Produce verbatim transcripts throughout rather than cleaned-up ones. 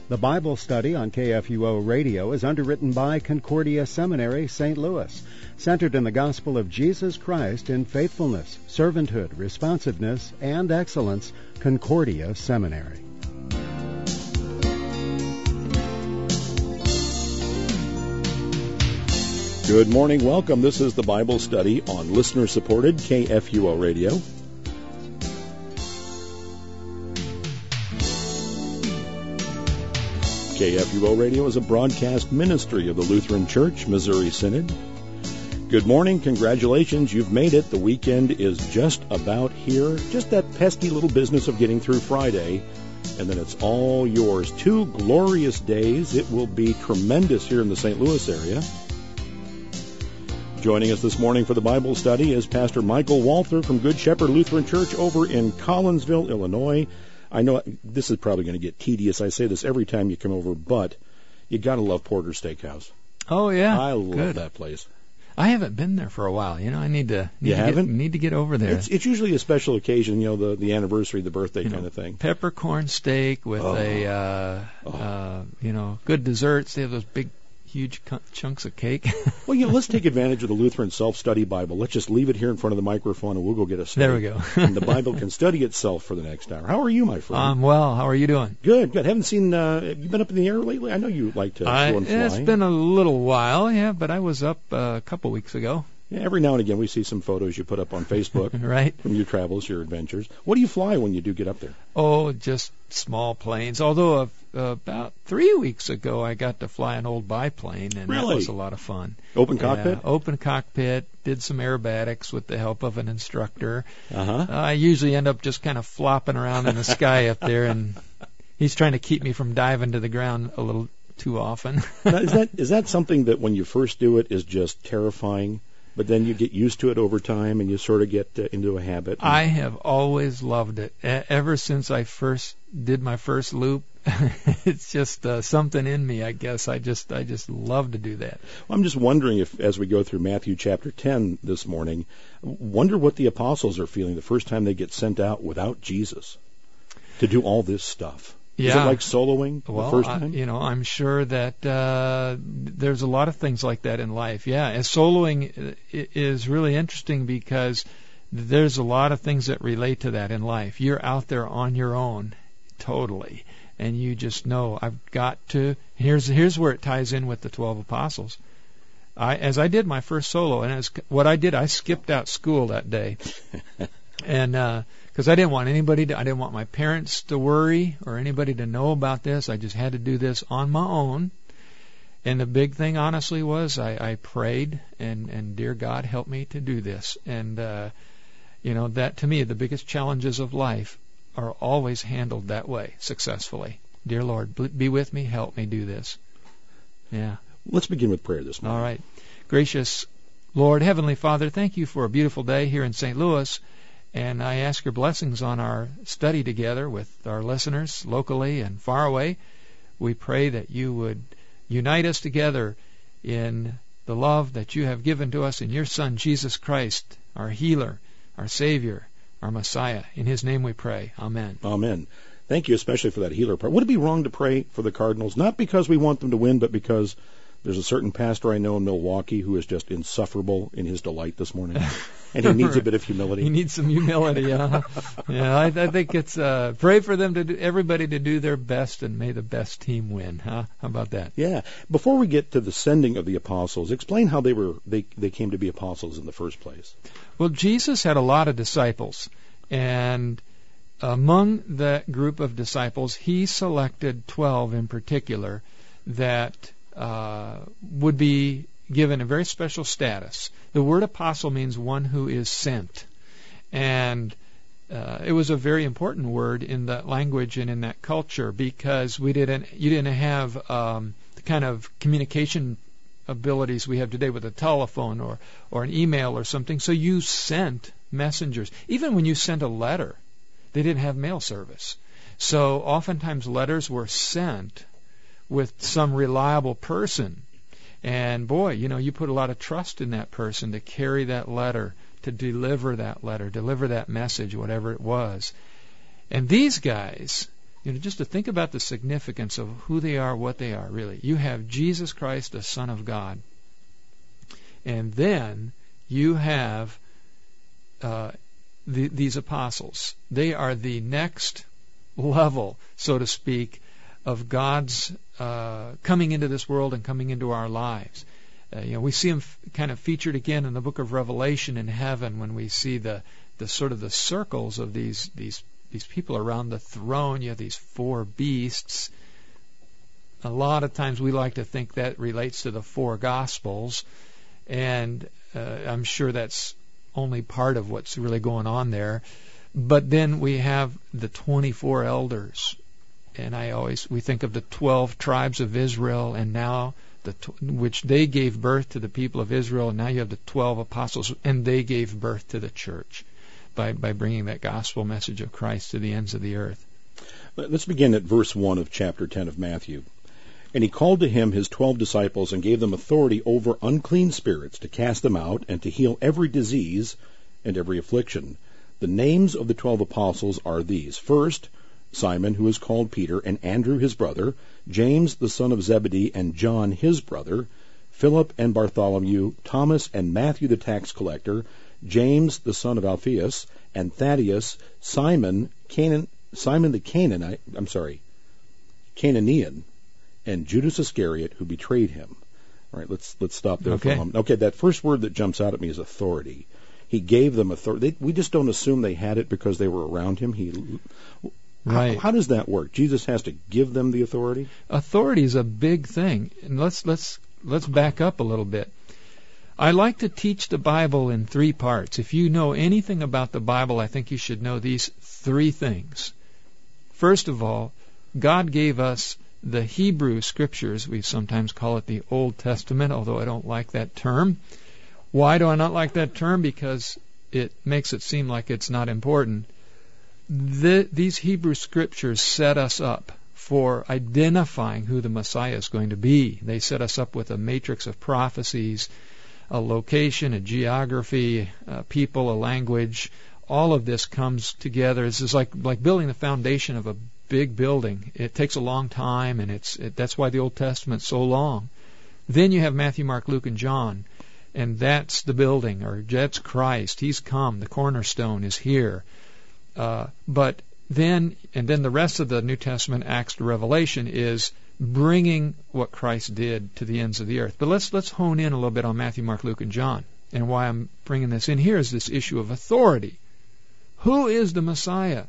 The Bible study on K F U O Radio is underwritten by Concordia Seminary, Saint Louis, centered in the gospel of Jesus Christ in faithfulness, servanthood, responsiveness, and excellence. Concordia Seminary. Good morning. Welcome. This is the Bible study on listener-supported K F U O Radio. K F U O Radio is a broadcast ministry of the Lutheran Church, Missouri Synod. Good morning. Congratulations. You've made it. The weekend is just about here. Just that pesky little business of getting through Friday, and then it's all yours. Two glorious days. It will be tremendous here in the Saint Louis area. Joining us this morning for the Bible study is Pastor Michael Walther from Good Shepherd Lutheran Church over in Collinsville, Illinois. I know this is probably going to get tedious. I say this every time you come over, but you got to love Porter's Steakhouse. Oh, yeah. I love Good. that place. I haven't been there for a while. You know, I need to need you to haven't? Get, need to get over there. It's, it's usually a special occasion, you know, the, the anniversary, the birthday you kind know, of thing. Peppercorn steak with oh. a, uh, oh. uh, you know, good desserts. They have those big, huge chunks of cake. Well, you know, let's take advantage of the Lutheran Self-Study Bible. Let's just leave it here in front of the microphone, and we'll go get a study. There we go. And the Bible can study itself for the next hour. How are you, my friend? Um, well, how are you doing? Good, good. Haven't seen, uh, have you been up in the air lately? I know you like to I, go and fly. It's been a little while, yeah, but I was up uh, a couple weeks ago. Yeah, every now and again we see some photos you put up on Facebook right. from your travels, your adventures. What do you fly when you do get up there? Oh, just small planes. Although uh, about three weeks ago I got to fly an old biplane, and really? That was a lot of fun. Open cockpit? Yeah, open cockpit. Did some aerobatics with the help of an instructor. Uh-huh. Uh, I usually end up just kind of flopping around in the sky up there, and he's trying to keep me from diving to the ground a little too often. Now, is that is that something that when you first do it is just terrifying? But then you get used to it over time, and you sort of get uh, into a habit. I have always loved it. E- ever since I first did my first loop, it's just uh, something in me, I guess. I just I just love to do that. Well, I'm just wondering if, as we go through Matthew chapter ten this morning, wonder what the apostles are feeling the first time they get sent out without Jesus to do all this stuff. Yeah. Is it like soloing well, the first time? I, you know, I'm sure that uh, there's a lot of things like that in life. Yeah, and soloing is really interesting because there's a lot of things that relate to that in life. You're out there on your own, totally, and you just know I've got to. Here's here's where it ties in with the twelve apostles. I as I did my first solo, and as what I did, I skipped out school that day, and. uh Because I didn't want anybody to, I didn't want my parents to worry or anybody to know about this. I just had to do this on my own. And the big thing, honestly, was I, I prayed and, and dear God, help me to do this. And, uh, you know, that to me, the biggest challenges of life are always handled that way, successfully. Dear Lord, be with me, help me do this. Yeah. Let's begin with prayer this morning. All right. Gracious Lord, Heavenly Father, thank you for a beautiful day here in Saint Louis. And I ask your blessings on our study together with our listeners locally and far away. We pray that you would unite us together in the love that you have given to us in your Son, Jesus Christ, our healer, our Savior, our Messiah. In his name we pray. Amen. Amen. Thank you especially for that healer part. Would it be wrong to pray for the Cardinals, not because we want them to win, but because there's a certain pastor I know in Milwaukee who is just insufferable in his delight this morning, and he needs a bit of humility. He needs some humility, yeah. yeah, I, I think it's uh, pray for them to do, everybody to do their best, and may the best team win. Huh? How about that? Yeah. Before we get to the sending of the apostles, explain how they were they they came to be apostles in the first place. Well, Jesus had a lot of disciples, and among that group of disciples, he selected twelve in particular that Uh, would be given a very special status. The word apostle means one who is sent. And uh, it was a very important word in that language and in that culture because we didn't, you didn't have um, the kind of communication abilities we have today with a telephone or, or an email or something. So you sent messengers. Even when you sent a letter, they didn't have mail service. So oftentimes letters were sent with some reliable person. And boy, you know, you put a lot of trust in that person to carry that letter, to deliver that letter, deliver that message, whatever it was. And these guys You know, just to think about the significance of who they are, what they are, really. You have Jesus Christ, the Son of God. And then you have uh, the, these apostles. They are the next level, so to speak, of God's uh, coming into this world and coming into our lives. Uh, you know, we see them f- kind of featured again in the book of Revelation in heaven when we see the, the sort of the circles of these these these people around the throne. You have these four beasts. A lot of times we like to think that relates to the four Gospels, and uh, I'm sure that's only part of what's really going on there. But then we have the twenty-four elders, and I always we think of the twelve tribes of Israel, and now the which they gave birth to the people of Israel, and now you have the twelve apostles, and they gave birth to the church by by bringing that gospel message of Christ to the ends of the earth. Let's begin at verse one of chapter ten of Matthew. And he called to him his twelve disciples and gave them authority over unclean spirits to cast them out and to heal every disease and every affliction. The names of the twelve apostles are these. First, Simon, who is called Peter, and Andrew his brother, James the son of Zebedee, and John his brother, Philip and Bartholomew, Thomas and Matthew the tax collector, James the son of Alphaeus, and Thaddeus, Simon, Canaan, Simon the Canaanite, I'm sorry, Canaanian, and Judas Iscariot, who betrayed him. All right, let's let's stop there okay. for a moment. Okay, that first word that jumps out at me is authority. He gave them authority. They, we just don't assume they had it because they were around him. He, right. How, how does that work? Jesus has to give them the authority? Authority is a big thing, and let's let's let's back up a little bit. I like to teach the Bible in three parts. If you know anything about the Bible, I think you should know these three things. First of all, God gave us the Hebrew Scriptures. We sometimes call it the Old Testament, although I don't like that term. Why do I not like that term? Because it makes it seem like it's not important. The, these Hebrew Scriptures set us up for identifying who the Messiah is going to be. They set us up with a matrix of prophecies, a location, a geography, a people, a language. All of this comes together. This is like, like building the foundation of a big building. It takes a long time, and it's it, that's why the Old Testament's so long. Then you have Matthew, Mark, Luke, and John, and that's the building, or that's Christ. He's come. The cornerstone is here. Uh, but then, and then the rest of the New Testament, Acts to Revelation, is bringing what Christ did to the ends of the earth. But let's let's hone in a little bit on Matthew, Mark, Luke, and John. And why I'm bringing this in here is this issue of authority. Who is the Messiah?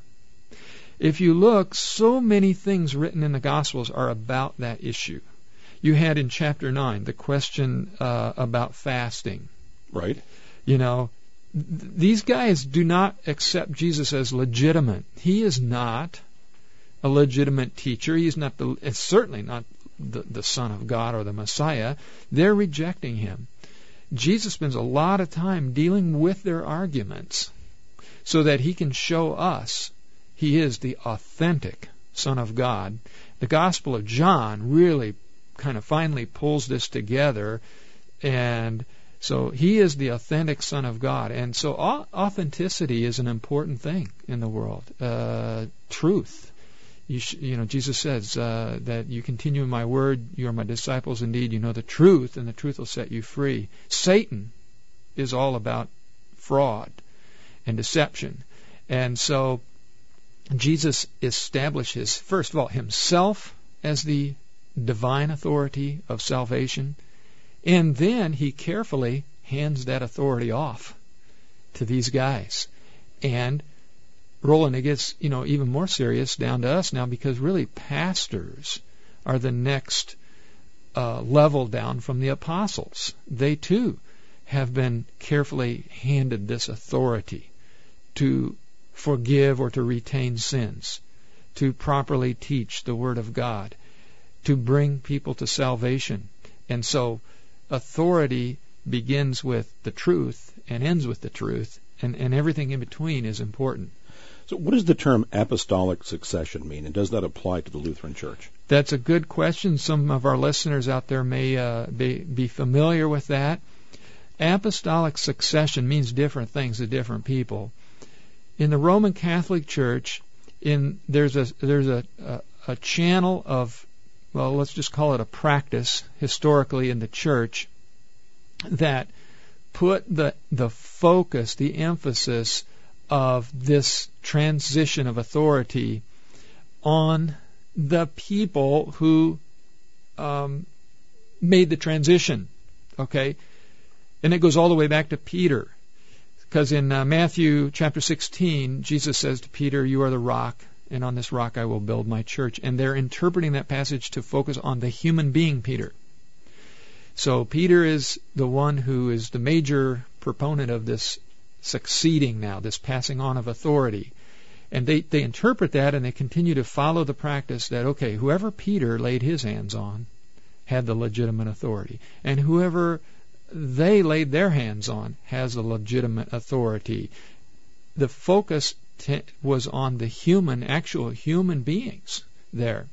If you look, so many things written in the Gospels are about that issue. You had in chapter nine the question uh, about fasting. Right. You know, th- these guys do not accept Jesus as legitimate. He is not a legitimate teacher. He's not the. It's certainly not the, the Son of God or the Messiah. They're rejecting him. Jesus spends a lot of time dealing with their arguments so that he can show us he is the authentic Son of God. The Gospel of John really kind of finally pulls this together, and so he is the authentic Son of God. And so authenticity is an important thing in the world. Uh, truth. You, sh- you know, Jesus says uh, that you continue in my word, you are my disciples indeed, you know the truth, and the truth will set you free. Satan is all about fraud and deception. And so Jesus establishes, first of all, himself as the divine authority of salvation, and then he carefully hands that authority off to these guys. And Roland, it gets, you know, even more serious down to us now, because really pastors are the next uh, level down from the apostles. They too have been carefully handed this authority to forgive or to retain sins, to properly teach the Word of God, to bring people to salvation. And so authority begins with the truth and ends with the truth, and, and everything in between is important. So what does the term apostolic succession mean, and does that apply to the Lutheran Church? That's a good question. Some of our listeners out there may uh, be, be familiar with that. Apostolic succession means different things to different people. In the Roman Catholic Church, in there's a there's a, a a channel of, well, let's just call it a practice historically in the church that put the the focus, the emphasis of this transition of authority on the people who um, made the transition. Okay, and it goes all the way back to Peter, because in uh, Matthew chapter sixteen, Jesus says to Peter, "You are the rock, and on this rock I will build my church." And they're interpreting that passage to focus on the human being Peter. So Peter is the one who is the major proponent of this succeeding now, this passing on of authority. And they, they interpret that, and they continue to follow the practice that, okay, whoever Peter laid his hands on had the legitimate authority. And whoever they laid their hands on has the legitimate authority. The focus t- was on the human, actual human beings there.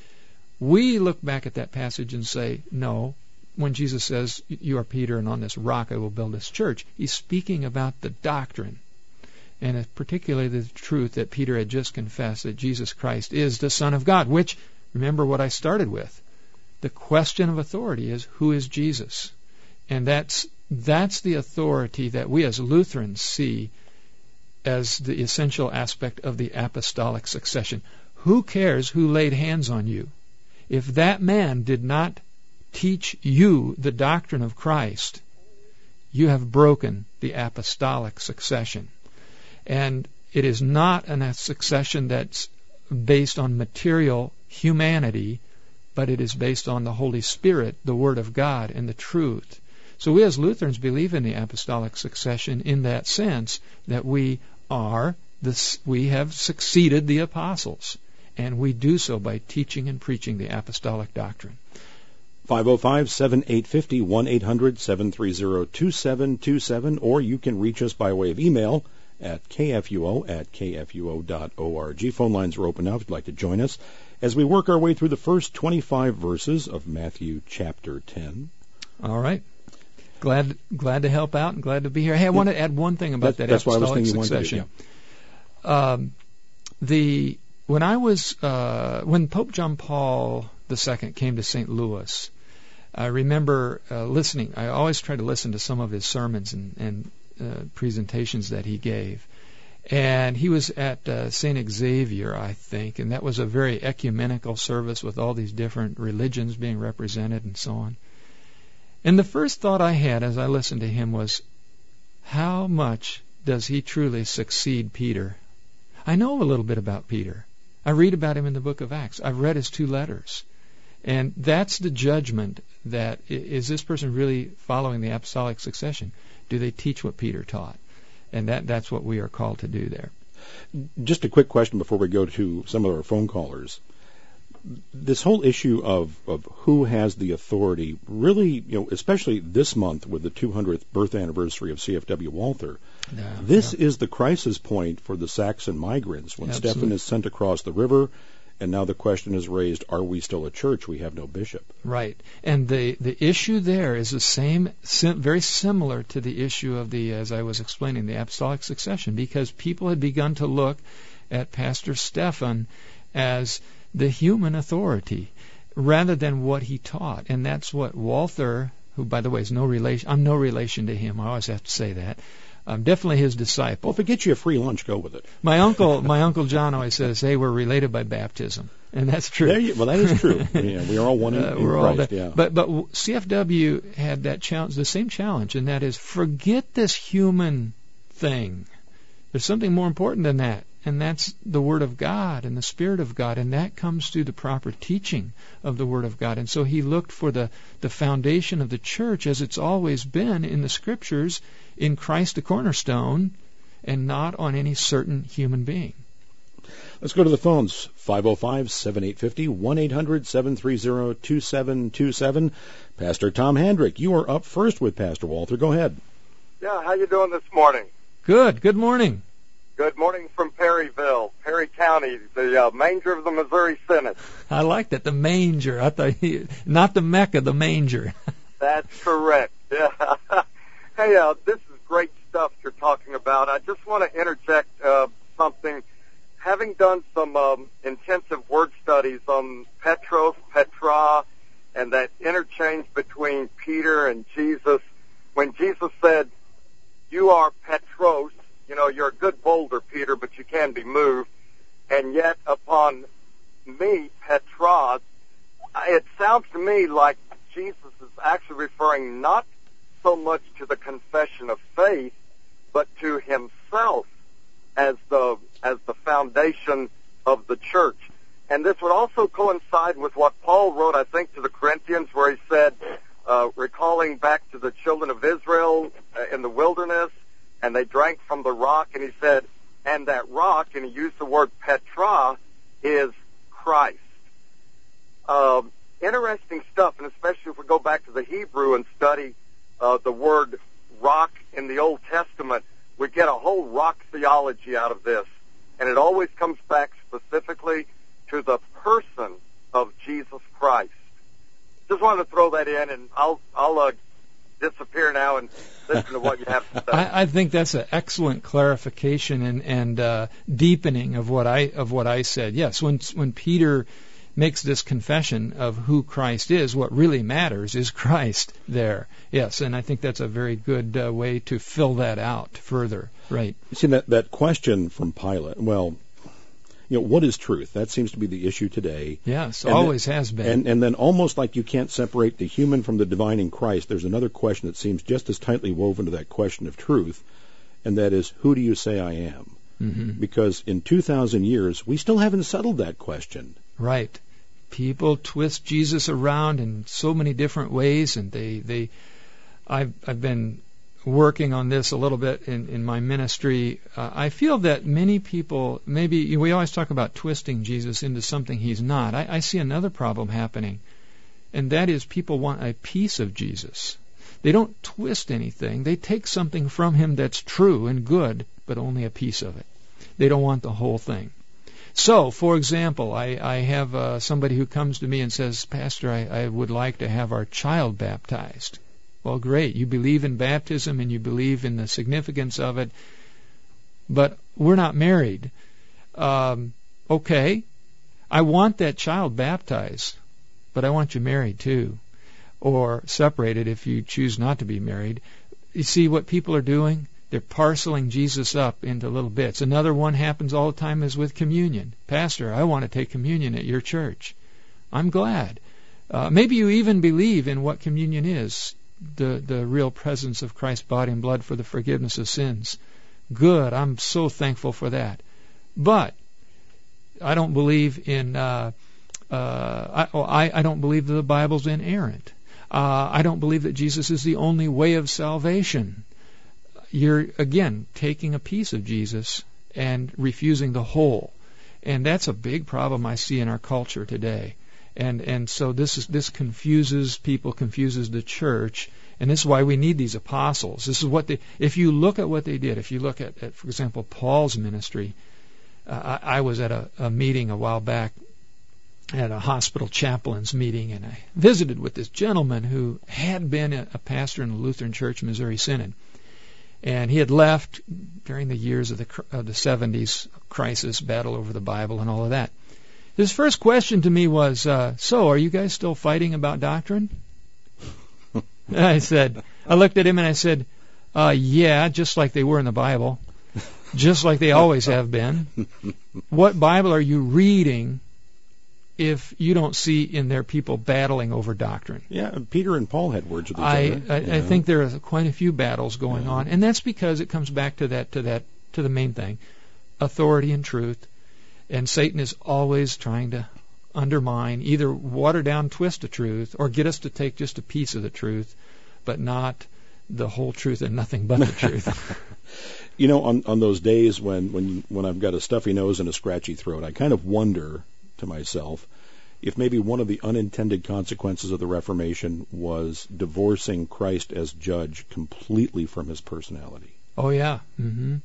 We look back at that passage and say, no, when Jesus says, "You are Peter, and on this rock I will build this church," he's speaking about the doctrine, and particularly the truth that Peter had just confessed, that Jesus Christ is the Son of God, which, remember what I started with, the question of authority is, who is Jesus? And that's that's the authority that we as Lutherans see as the essential aspect of the apostolic succession. Who cares who laid hands on you? If that man did not teach you the doctrine of Christ, you have broken the apostolic succession. And it is not a succession that's based on material humanity, but it is based on the Holy Spirit, the Word of God, and the truth. So we as Lutherans believe in the apostolic succession in that sense, that we are this, we have succeeded the apostles, and we do so by teaching and preaching the apostolic doctrine. five oh five, seven eight five oh, one eight hundred, seven three zero, two seven two seven, or you can reach us by way of email at kfuo at kfuo dot org. Phone lines are open now if you'd like to join us as we work our way through the first twenty-five verses of Matthew chapter ten. All right. Glad glad to help out and glad to be here. Hey, I yeah. want to add one thing about that, that that's apostolic what I was thinking succession. You wanted to do, yeah. Um, the when I was uh, when Pope John Paul the Second came to Saint Louis, I remember uh, listening. I always try to listen to some of his sermons and, and uh, presentations that he gave. And he was at uh, Saint Xavier, I think, and that was a very ecumenical service with all these different religions being represented and so on. And the first thought I had as I listened to him was, how much does he truly succeed Peter? I know a little bit about Peter. I read about him in the book of Acts. I've read his two letters. And that's the judgment that, is this person really following the apostolic succession? Do they teach what Peter taught? And that that's what we are called to do there. Just a quick question before we go to some of our phone callers. This whole issue of, of who has the authority, really, you know, especially this month with the two hundredth birth anniversary of C F W Walther, yeah, this yeah. is the crisis point for the Saxon migrants when Absolutely. Stephen is sent across the river. And now the question is raised, are we still a church? We have no bishop. Right. And the, the issue there is the same, sim, very similar to the issue of the, as I was explaining, the apostolic succession, because people had begun to look at Pastor Stephen as the human authority rather than what he taught. And that's what Walther, who, by the way, is no relation, I'm no relation to him. I always have to say that. I'm definitely his disciple. Well, if it gets you a free lunch, go with it. My uncle, my uncle John always says, "Hey, we're related by baptism," and that's true. There you, well, that is true. Yeah, we are all one in, uh, in we're Christ. All that. Yeah. But but C F W had that challenge, the same challenge, and that is forget this human thing. There's something more important than that, and that's the Word of God and the Spirit of God, and that comes through the proper teaching of the Word of God. And so he looked for the, the foundation of the church, as it's always been in the Scriptures, in Christ the cornerstone, and not on any certain human being. Let's go to the phones. five oh five, seven eight five oh, one eight hundred, seven three zero, two seven two seven. Pastor Tom Handrick, you are up first with Pastor Walther. Go ahead. Yeah, how you doing this morning? Good. Good morning. Good morning from Perryville, Perry County, the uh, manger of the Missouri Synod. I like that, the manger. I thought he, not the Mecca, the manger. That's correct. Yeah. Hey, uh, this is great stuff you're talking about. I just want to interject uh, something having done some um, intensive word studies on Petros, Petra, and that interchange between Peter and Jesus, when Jesus said, "You are Petros," you know, you're a good boulder, Peter, but you can be moved, and yet upon me, Petros, it sounds to me like Jesus is actually referring not so much to the confession of faith, but to himself as the as the foundation of the church. And this would also coincide with what Paul wrote, I think, to the Corinthians, where he said, uh, recalling back to the children of Israel uh, in the wilderness, and they drank from the rock, and he said, and that rock, and he used the word Petra, is Christ. Um, interesting stuff, and especially if we go back to the Hebrew and study uh, the word rock in the Old Testament, we get a whole rock theology out of this. And it always comes back specifically to the person of Jesus Christ. Just wanted to throw that in, and I'll I'll uh, disappear now and listen to what you have to say. I, I think that's an excellent clarification and and uh, deepening of what I of what I said. Yes, when when Peter makes this confession of who Christ is, what really matters is Christ there. Yes, and I think that's a very good uh, way to fill that out further. Right. See, that, that question from Pilate, well, you know, what is truth? That seems to be the issue today. Yes, and always then, has been. And, and then almost like you can't separate the human from the divine in Christ, there's another question that seems just as tightly woven to that question of truth, and that is, who do you say I am? Mm-hmm. Because in two thousand years, we still haven't settled that question. Right. People twist Jesus around in so many different ways, and they, they I've, I've been working on this a little bit in, in my ministry. Uh, I feel that many people, maybe we always talk about twisting Jesus into something he's not. I, I see another problem happening, and that is people want a piece of Jesus. They don't twist anything. They take something from him that's true and good, but only a piece of it. They don't want the whole thing. So, for example, I, I have uh, somebody who comes to me and says, Pastor, I, I would like to have our child baptized. Well, great. You believe in baptism and you believe in the significance of it, but we're not married. Um, okay. I want that child baptized, but I want you married too, or separated if you choose not to be married. You see what people are doing? They're parceling Jesus up into little bits. Another one happens all the time is with communion. Pastor, I want to take communion at your church. I'm glad. Uh, maybe you even believe in what communion is, the, the real presence of Christ's body and blood for the forgiveness of sins. Good. I'm so thankful for that. But I don't believe in, uh, uh, I, I, I don't believe that the Bible's inerrant. Uh, I don't believe that Jesus is the only way of salvation. You're, again, taking a piece of Jesus and refusing the whole. And that's a big problem I see in our culture today. And and so this is this confuses people, confuses the church, and this is why we need these apostles. This is what they, if you look at what they did, if you look at, at for example, Paul's ministry, uh, I, I was at a, a meeting a while back, at a hospital chaplains meeting, and I visited with this gentleman who had been a, a pastor in the Lutheran Church Missouri Synod. And he had left during the years of the of the seventies crisis, battle over the Bible and all of that. His first question to me was, uh, so are you guys still fighting about doctrine? I said, I looked at him and I said, uh, yeah, just like they were in the Bible, just like they always have been. What Bible are you reading if you don't see in there people battling over doctrine? Yeah, Peter and Paul had words with each I, other. I, you I know. think there are quite a few battles going yeah. on, and that's because it comes back to that, to that, to the main thing: authority and truth. And Satan is always trying to undermine, either water down, twist the truth, or get us to take just a piece of the truth, but not the whole truth and nothing but the truth. You know, on on those days when when when I've got a stuffy nose and a scratchy throat, I kind of wonder to myself if maybe one of the unintended consequences of the Reformation was divorcing Christ as judge completely from his personality. Oh, yeah. Mm-hmm.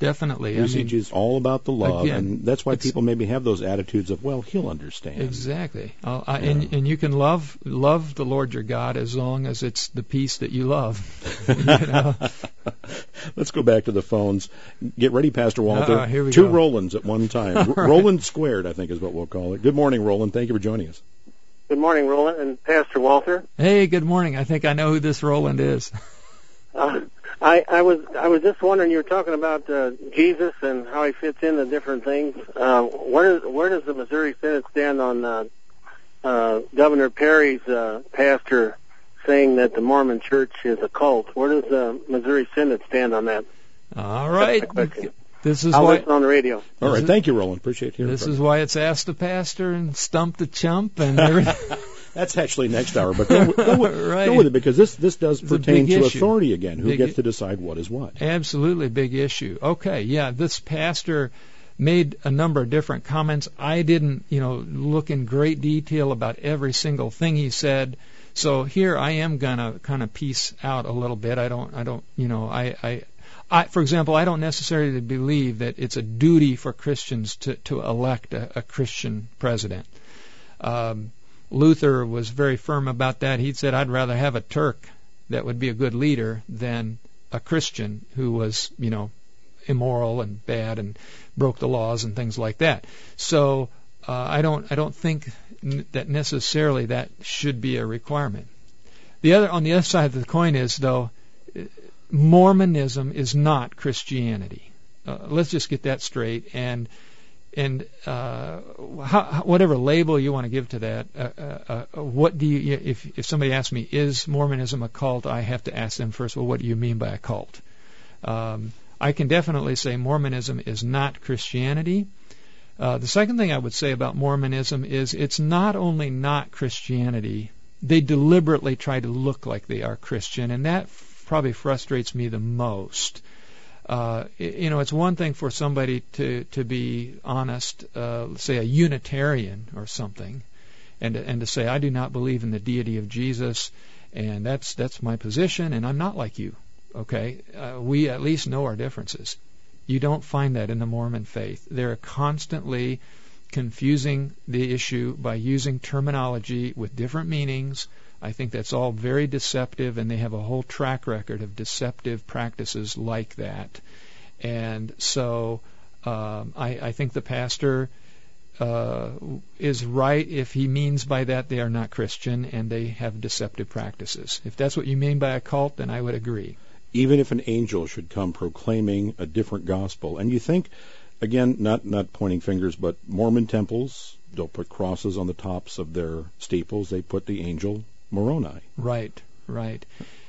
definitely. Usage I mean, is all about the love, again, and that's why people maybe have those attitudes of, well, he'll understand. Exactly. Uh, I, Yeah. and and you can love love the Lord your God as long as it's the peace that you love. you know? Let's go back to the phones. Get ready, Pastor Walter. Uh, here we Two go. Rolands at one time. R- right. Roland squared, I think, is what we'll call it. Good morning, Roland. Thank you for joining us. Good morning, Roland and Pastor Walter. Hey, good morning. I think I know who this Roland is. Uh, I, I was I was just wondering, you were talking about uh, Jesus and how he fits into different things. Uh, where does where does the Missouri Synod stand on uh, uh, Governor Perry's uh, pastor saying that the Mormon Church is a cult? Where does the Missouri Synod stand on that? All right. That's my question. This is I'll why. listen on the radio. All right. is- Thank you, Roland. Appreciate hearing This from is you. why it's Ask the Pastor and Stump the Chump and everything. That's actually next hour, but go, with- go, with, Right. go with it, because this, this does It's a pertain big to issue. authority again. Who Big gets i- to decide what is what? Absolutely big issue. Okay, yeah, this pastor made a number of different comments. I didn't, you know, look in great detail about every single thing he said. So here I am gonna kind of piece out a little bit. I don't, I don't, you know, I, I, I, for example, I don't necessarily believe that it's a duty for Christians to to elect a, a Christian president. Um, Luther was very firm about that. He said, I'd rather have a Turk that would be a good leader than a Christian who was, you know, immoral and bad and broke the laws and things like that. So uh, I don't I don't think n- that necessarily that should be a requirement. The other on the other side of the coin is, though, Mormonism is not Christianity. Uh, let's just get that straight. And and uh, how, whatever label you want to give to that, uh, uh, uh, what do you? If if somebody asks me, is Mormonism a cult? I have to ask them first. Well, what do you mean by a cult? Um, I can definitely say Mormonism is not Christianity. Uh, the second thing I would say about Mormonism is it's not only not Christianity, they deliberately try to look like they are Christian, and that f- probably frustrates me the most. Uh, you know, it's one thing for somebody to, to be honest, uh, say a Unitarian or something, and to, and to say, I do not believe in the deity of Jesus, and that's that's my position, and I'm not like you. Okay, uh, we at least know our differences. You don't find that in the Mormon faith. They're constantly confusing the issue by using terminology with different meanings. I think that's all very deceptive, and they have a whole track record of deceptive practices like that. And so um, I, I think the pastor uh, is right if he means by that they are not Christian and they have deceptive practices. If that's what you mean by a cult, then I would agree. Even if an angel should come proclaiming a different gospel. And you think, again, not, not pointing fingers, but Mormon temples don't put crosses on the tops of their steeples. They put the angel Moroni. Right, right.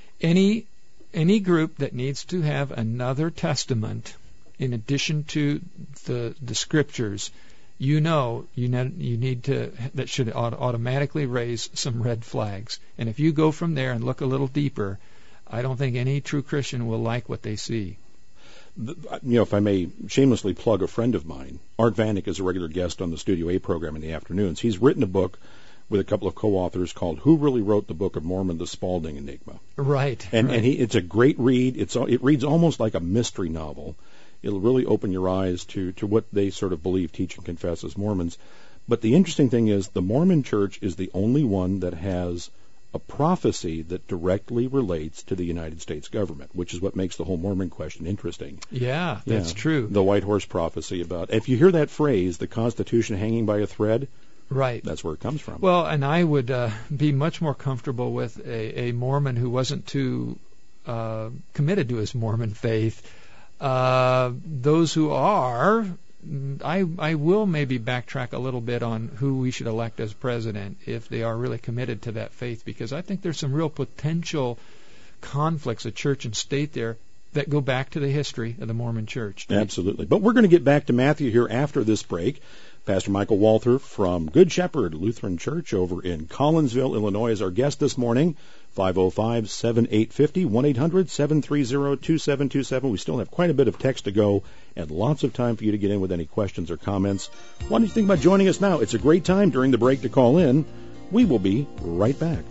Any any group that needs to have another testament in addition to the the scriptures, you know, you need, you need to that should auto- automatically raise some red flags. And if you go from there and look a little deeper, I don't think any true Christian will like what they see. You know, if I may shamelessly plug a friend of mine, Art Vanek is a regular guest on the Studio A program in the afternoons. He's written a book with a couple of co-authors called Who Really Wrote the Book of Mormon, the Spalding Enigma. Right. And right. and he, it's a great read. It's it reads almost like a mystery novel. It'll really open your eyes to, to what they sort of believe, teach, and confess as Mormons. But the interesting thing is the Mormon Church is the only one that has a prophecy that directly relates to the United States government, which is what makes the whole Mormon question interesting. Yeah, that's Yeah. true. The White Horse prophecy about, if you hear that phrase, the Constitution hanging by a thread, Right. that's where it comes from. Well, and I would uh, be much more comfortable with a, a Mormon who wasn't too uh, committed to his Mormon faith. Uh, those who are, I I will maybe backtrack a little bit on who we should elect as president if they are really committed to that faith, because I think there's some real potential conflicts of church and state there that go back to the history of the Mormon Church. Absolutely. But we're going to get back to Matthew here after this break. Pastor Michael Walther from Good Shepherd Lutheran Church over in Collinsville, Illinois, is our guest this morning. five oh five, seven eight five oh, one eight hundred, seven three zero, two seven two seven. We still have quite a bit of text to go and lots of time for you to get in with any questions or comments. Why don't you think about joining us now? It's a great time during the break to call in. We will be right back.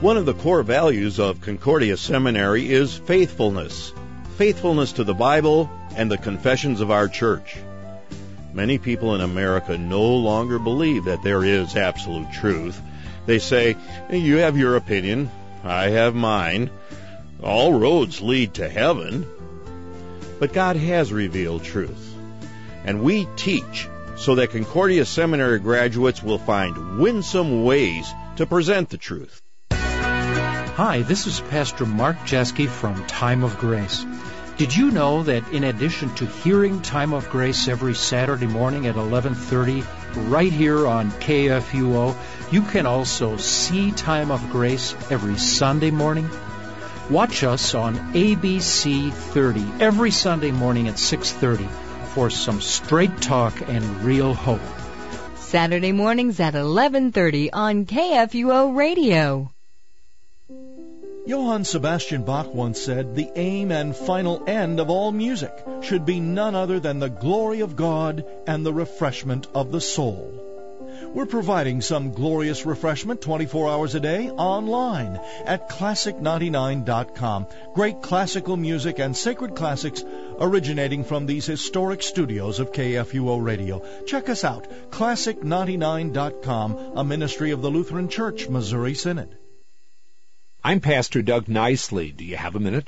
One of the core values of Concordia Seminary is faithfulness. Faithfulness to the Bible and the confessions of our church. Many people in America no longer believe that there is absolute truth. They say, you have your opinion, I have mine. All roads lead to heaven. But God has revealed truth. And we teach so that Concordia Seminary graduates will find winsome ways to present the truth. Hi, this is Pastor Mark Jeske from Time of Grace. Did you know that in addition to hearing Time of Grace every Saturday morning at eleven thirty right here on K F U O, you can also see Time of Grace every Sunday morning? Watch us on A B C thirty every Sunday morning at six thirty for some straight talk and real hope. Saturday mornings at eleven thirty on K F U O Radio. Johann Sebastian Bach once said, "The aim and final end of all music should be none other than the glory of God and the refreshment of the soul." We're providing some glorious refreshment twenty-four hours a day online at classic ninety-nine dot com. Great classical music and sacred classics originating from these historic studios of K F U O Radio. Check us out, classic ninety-nine dot com, a ministry of the Lutheran Church, Missouri Synod. I'm Pastor Doug Nicely. Do you have a minute?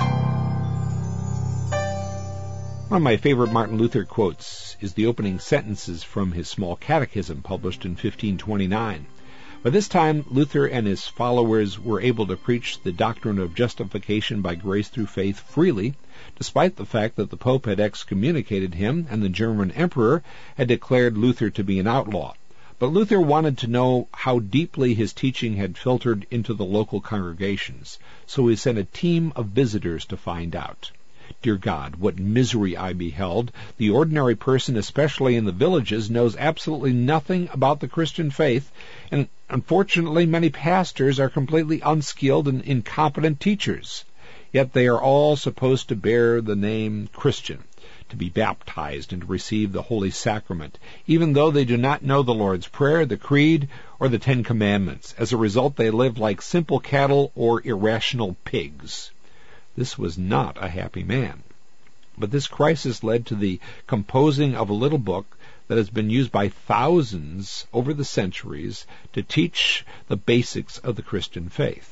One of my favorite Martin Luther quotes is the opening sentences from his Small Catechism, published in fifteen twenty-nine. By this time, Luther and his followers were able to preach the doctrine of justification by grace through faith freely, despite the fact that the Pope had excommunicated him and the German Emperor had declared Luther to be an outlaw. But Luther wanted to know how deeply his teaching had filtered into the local congregations, so he sent a team of visitors to find out. Dear God, what misery I beheld! The ordinary person, especially in the villages, knows absolutely nothing about the Christian faith, and unfortunately many pastors are completely unskilled and incompetent teachers. Yet they are all supposed to bear the name Christian, to be baptized and to receive the Holy Sacrament, even though they do not know the Lord's Prayer, the Creed, or the Ten Commandments. As a result, they live like simple cattle or irrational pigs. This was not a happy man. But this crisis led to the composing of a little book that has been used by thousands over the centuries to teach the basics of the Christian faith.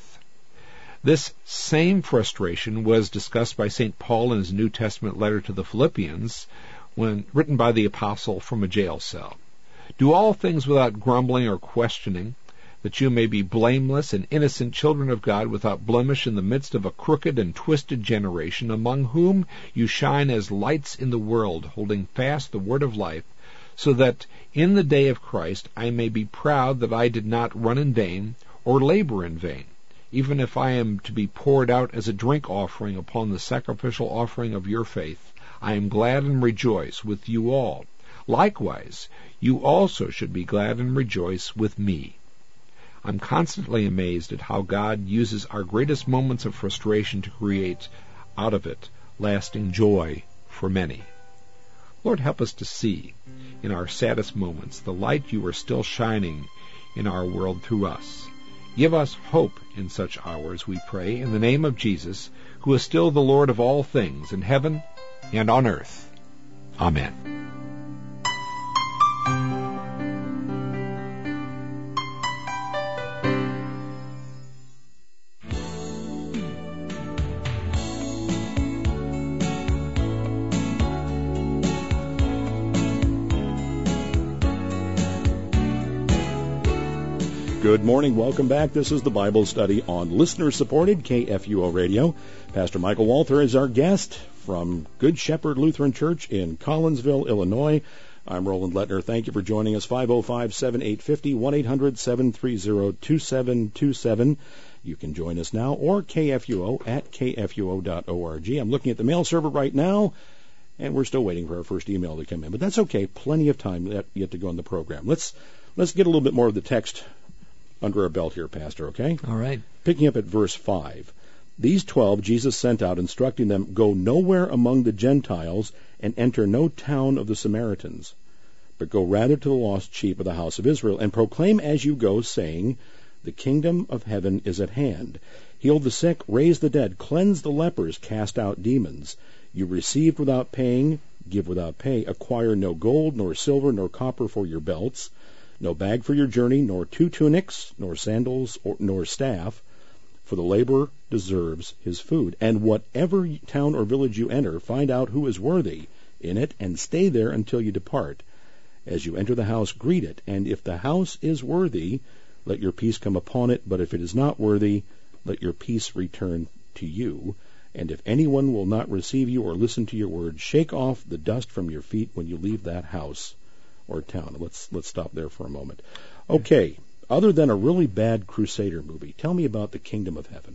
This same frustration was discussed by Saint Paul in his New Testament letter to the Philippians, when written by the apostle from a jail cell. Do all things without grumbling or questioning, that you may be blameless and innocent children of God, without blemish in the midst of a crooked and twisted generation, among whom you shine as lights in the world, holding fast the word of life, so that in the day of Christ I may be proud that I did not run in vain or labor in vain. Even if I am to be poured out as a drink offering upon the sacrificial offering of your faith, I am glad and rejoice with you all. Likewise, you also should be glad and rejoice with me. I'm constantly amazed at how God uses our greatest moments of frustration to create out of it lasting joy for many. Lord, help us to see in our saddest moments the light you are still shining in our world through us. Give us hope in such hours, we pray, in the name of Jesus, who is still the Lord of all things, in heaven and on earth. Amen. Good morning. Welcome back. This is the Bible study on listener-supported K F U O Radio. Pastor Michael Walther is our guest from Good Shepherd Lutheran Church in Collinsville, Illinois. I'm Roland Lettner. Thank you for joining us. five oh five, seven eight five oh, one eight hundred, seven three zero, two seven two seven. You can join us now, or K F U O at K F U O dot org. I'm looking at the mail server right now, and we're still waiting for our first email to come in. But that's okay. Plenty of time yet to go in the program. Let's let's get a little bit more of the text under our belt here, Pastor, okay? All right. Picking up at verse five. These twelve Jesus sent out, instructing them, go nowhere among the Gentiles and enter no town of the Samaritans, but go rather to the lost sheep of the house of Israel, and proclaim as you go, saying, The kingdom of heaven is at hand. Heal the sick, raise the dead, cleanse the lepers, cast out demons. You received without paying, give without pay. Acquire no gold, nor silver, nor copper for your belts, no bag for your journey, nor two tunics, nor sandals, or, nor staff, for the laborer deserves his food. And whatever town or village you enter, find out who is worthy in it, and stay there until you depart. As you enter the house, greet it, and if the house is worthy, let your peace come upon it, but if it is not worthy, let your peace return to you. And if anyone will not receive you or listen to your words, shake off the dust from your feet when you leave that house or town. Let's let's stop there for a moment. Okay, other than a really bad Crusader movie, tell me about the Kingdom of Heaven.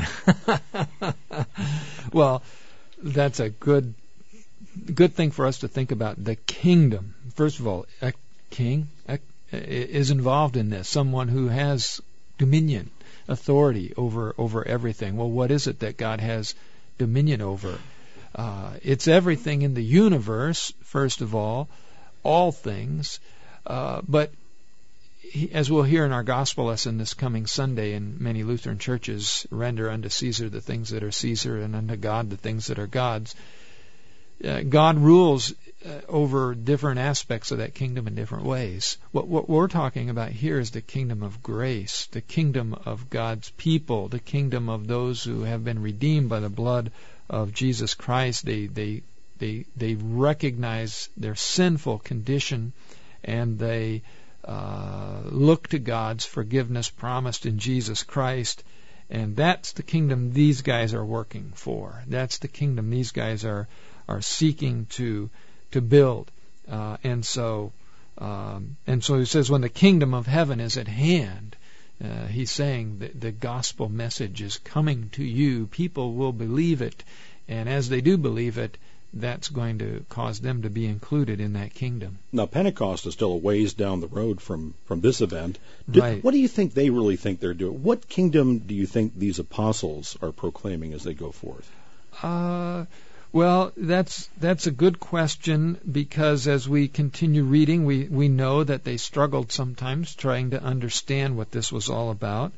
Well, that's a good good thing for us to think about. The kingdom. First of all, a king a, is involved in this. Someone who has dominion, authority over over everything. Well, what is it that God has dominion over? Uh, it's everything in the universe, first of all, all things. Uh, but he, as we'll hear in our gospel lesson this coming Sunday, in many Lutheran churches, render unto Caesar the things that are Caesar, and unto God the things that are God's. Uh, God rules uh, over different aspects of that kingdom in different ways. What, what we're talking about here is the kingdom of grace, the kingdom of God's people, the kingdom of those who have been redeemed by the blood of Jesus Christ. They they they they recognize their sinful condition, and they uh, look to God's forgiveness promised in Jesus Christ. And that's the kingdom these guys are working for. That's the kingdom these guys are are seeking to to build. Uh, and so um, and so he says, when the kingdom of heaven is at hand, uh, he's saying that the gospel message is coming to you. People will believe it, and as they do believe it, that's going to cause them to be included in that kingdom. Now, Pentecost is still a ways down the road from, from this event. Do, right. What do you think they really think they're doing? What kingdom do you think these apostles are proclaiming as they go forth? Uh, well, that's that's a good question, because as we continue reading, we, we know that they struggled sometimes trying to understand what this was all about.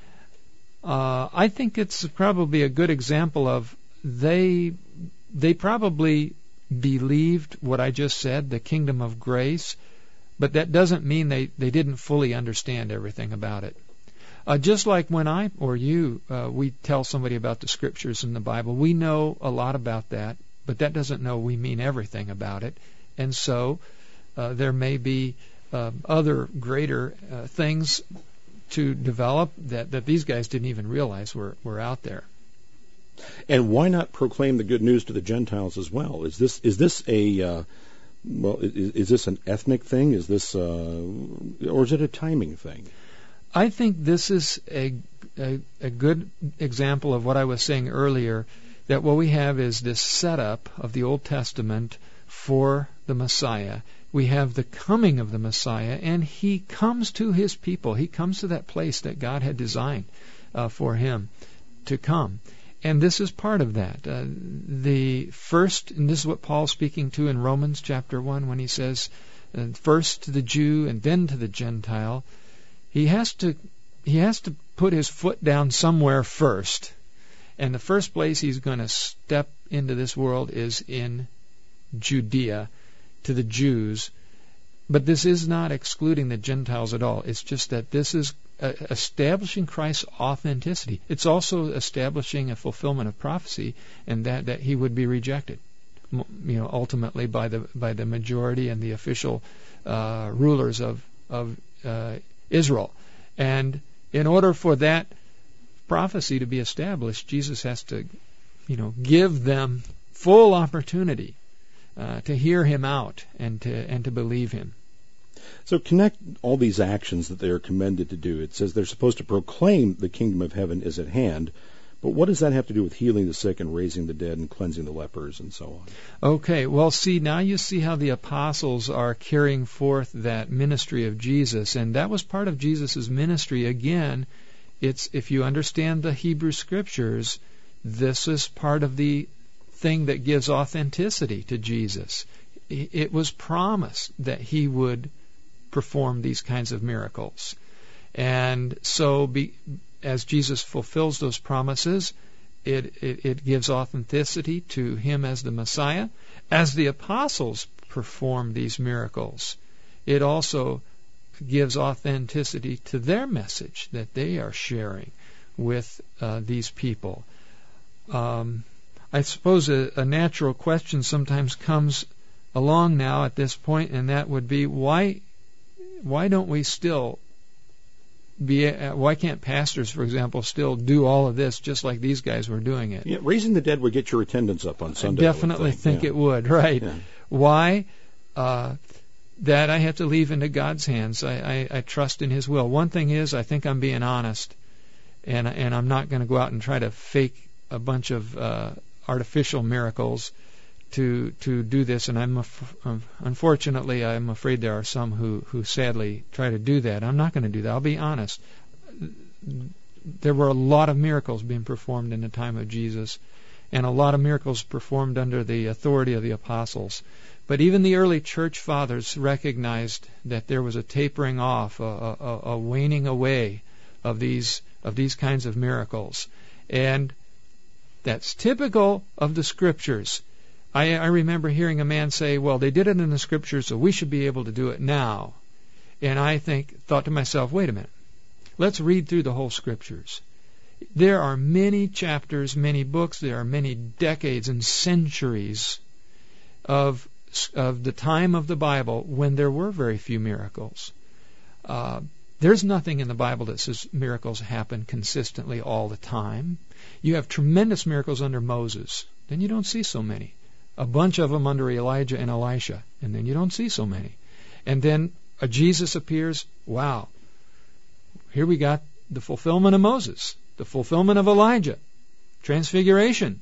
Uh, I think it's probably a good example of they... They probably believed what I just said, the kingdom of grace, but that doesn't mean they, they didn't fully understand everything about it. Uh, just like when I or you, uh, we tell somebody about the scriptures in the Bible, we know a lot about that, but that doesn't know we mean everything about it. And so uh, there may be uh, other greater uh, things to develop that, that these guys didn't even realize were, were out there. And why not proclaim the good news to the Gentiles as well? Is this is this a uh, well? Is, is this an ethnic thing? Is this uh, or is it a timing thing? I think this is a, a a good example of what I was saying earlier. That what we have is this setup of the Old Testament for the Messiah. We have the coming of the Messiah, and he comes to his people. He comes to that place that God had designed uh, for him to come. And this is part of that. Uh, the first, and this is what Paul's speaking to in Romans chapter one when he says, uh, first to the Jew and then to the Gentile. He has to he has to put his foot down somewhere first. And the first place he's going to step into this world is in Judea, to the Jews. But this is not excluding the Gentiles at all. It's just that this is uh, establishing Christ's authenticity. It's also establishing a fulfillment of prophecy, and that, that he would be rejected, you know, ultimately by the by the majority and the official uh, rulers of of uh, Israel. And in order for that prophecy to be established, Jesus has to, you know, give them full opportunity uh, to hear him out and to and to believe him. So connect all these actions that they are commended to do. It says they're supposed to proclaim the kingdom of heaven is at hand, but what does that have to do with healing the sick and raising the dead and cleansing the lepers and so on? Okay, well, see, now you see how the apostles are carrying forth that ministry of Jesus, and that was part of Jesus' ministry. Again, it's if you understand the Hebrew Scriptures, this is part of the thing that gives authenticity to Jesus. It was promised that he would perform these kinds of miracles. And so be, as Jesus fulfills those promises, it, it, it gives authenticity to him as the Messiah. As the apostles perform these miracles, it also gives authenticity to their message that they are sharing with uh, these people. Um, I suppose a, a natural question sometimes comes along now at this point, and that would be, why why don't we still be uh, why can't pastors, for example, still do all of this just like these guys were doing it? Yeah, raising the dead would get your attendance up on Sunday. I definitely I think, think yeah. it would, right? Yeah. Why? Uh, that I have to leave into God's hands. I, I, I trust in His will. One thing is, I think I'm being honest, and and I'm not going to go out and try to fake a bunch of uh, artificial miracles to to do this. And I'm af- unfortunately, I'm afraid there are some who who sadly try to do that. I'm not going to do that. I'll be honest. There were a lot of miracles being performed in the time of Jesus, and a lot of miracles performed under the authority of the apostles. But even the early church fathers recognized that there was a tapering off, a, a, a waning away of these of these kinds of miracles, and that's typical of the Scriptures. I, I remember hearing a man say, "Well, they did it in the Scriptures, so we should be able to do it now." And I think thought to myself, "Wait a minute, let's read through the whole Scriptures. There are many chapters, many books, there are many decades and centuries of of the time of the Bible when there were very few miracles. Uh, there's nothing in the Bible that says miracles happen consistently all the time. You have tremendous miracles under Moses, then you don't see so many. A bunch of them under Elijah and Elisha, and then you don't see so many. And then a Jesus appears, wow, here we got the fulfillment of Moses, the fulfillment of Elijah, transfiguration.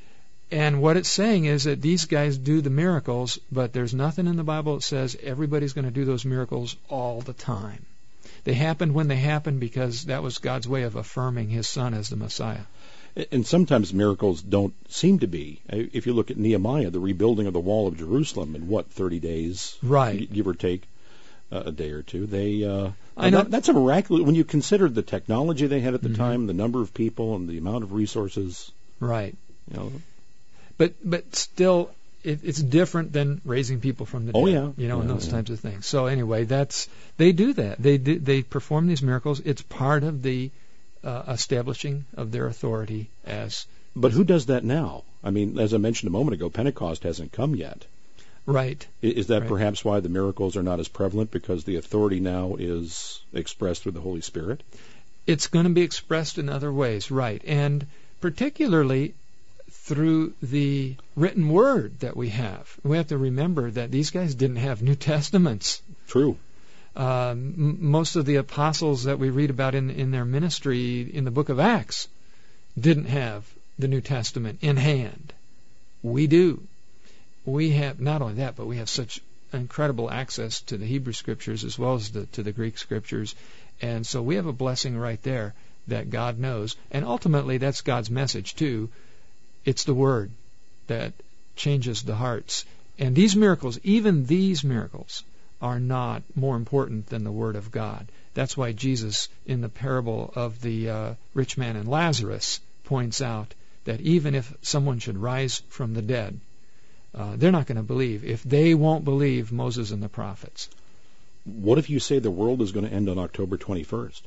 And what it's saying is that these guys do the miracles, but there's nothing in the Bible that says everybody's going to do those miracles all the time. They happened when they happened because that was God's way of affirming His Son as the Messiah. And sometimes miracles don't seem to be. If you look at Nehemiah, the rebuilding of the wall of Jerusalem in, what, thirty days? Right. Give or take uh, a day or two. They. Uh, I know. That, that's a miraculous, when you consider the technology they had at the mm-hmm. time, the number of people, and the amount of resources. Right. You know. But but still, it, it's different than raising people from the oh, dead. yeah. You know, yeah, and those yeah. types of things. So anyway, that's they do that. They do, they perform these miracles. It's part of the uh, establishing of their authority as. But who does that now? I mean, as I mentioned a moment ago, Pentecost hasn't come yet. Right. Is that right. perhaps why the miracles are not as prevalent, because the authority now is expressed through the Holy Spirit? It's going to be expressed in other ways, right. And particularly through the written word that we have. We have to remember that these guys didn't have New Testaments. True. Um, m- most of the apostles that we read about in, in their ministry in the book of Acts didn't have the New Testament in hand. We do. We have not only that, but we have such incredible access to the Hebrew Scriptures as well as the, to the Greek Scriptures. And so we have a blessing right there that God knows. And ultimately, that's God's message too. It's the Word that changes the hearts. And these miracles, even these miracles, are not more important than the Word of God. That's why Jesus, in the parable of the uh, rich man and Lazarus, points out that even if someone should rise from the dead, uh, they're not going to believe if they won't believe Moses and the prophets. What if you say the world is going to end on October twenty-first?